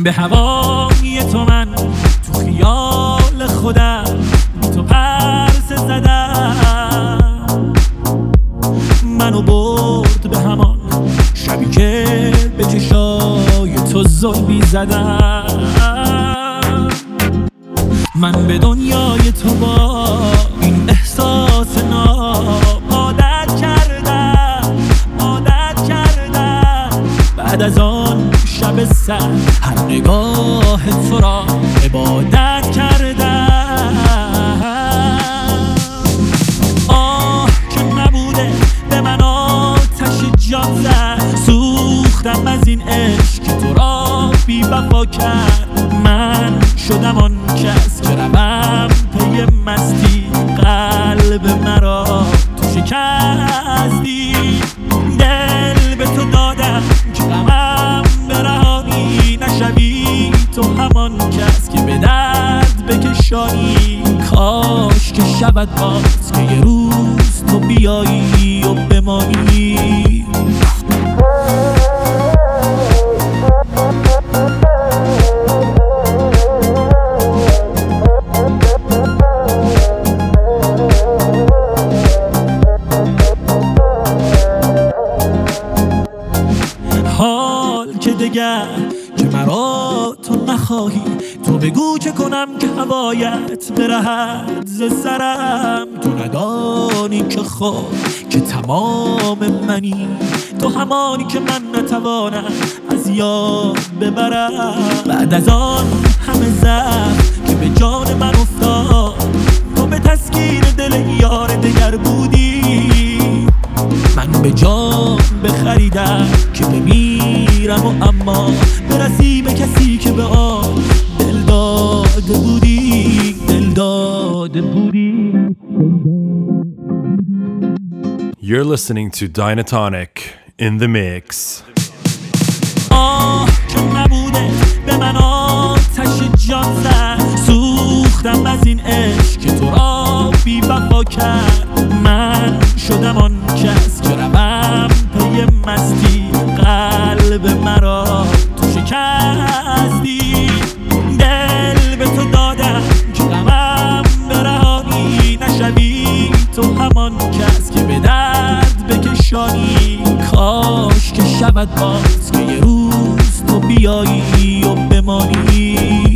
به هوای تو من تو خیال خودم بی تو پرسه زدم، منو برد به همان شبی که به چشای تو ظلمی زدم. من به دنیای تو با این احساس ناب عادت کردم بعد از آن شب سر هر نگاه تو را عبادت کردم. آه که نبوده به من آتش جان زد، سوختم از این عشق که تو را بی وفا کرد. من شدم آن کس که روم پی مستی، قلب مرا تو شکستی. دل به تو دادم که غمم برهانی، نشوی تو همان کس که به درد بکشانی. کاش که شود باز که یه روز تو بیایی و بمانی. حال که دگر که مرا تو نخواهی، تو بگو چه کنم که هوایت برهد ز سرم. تو ندانی که خود که تمام منی، تو همانی که من نتوانم از یاد ببرم. بعد از آن همه زخم که به جان من افتاد، تو به تسکین دل یار دگر بودی. من به جان بخریدم که بمیرم و اما برسی به کسی که به آن دل داده بودی. You're listening to Dynatonic in the mix. آه که نبوده به من آتش جان زد، سوختم از این عشق که تو را بی وفا کرد. من شدم آن کس که روم پی مستی، قلب مرا تو شکستی. دل به تو دادم که غمم برهانی، نشوی تو همان کس که به درد بکشانی. کاش که شود باز که یه روز تو بیایی و بمانی.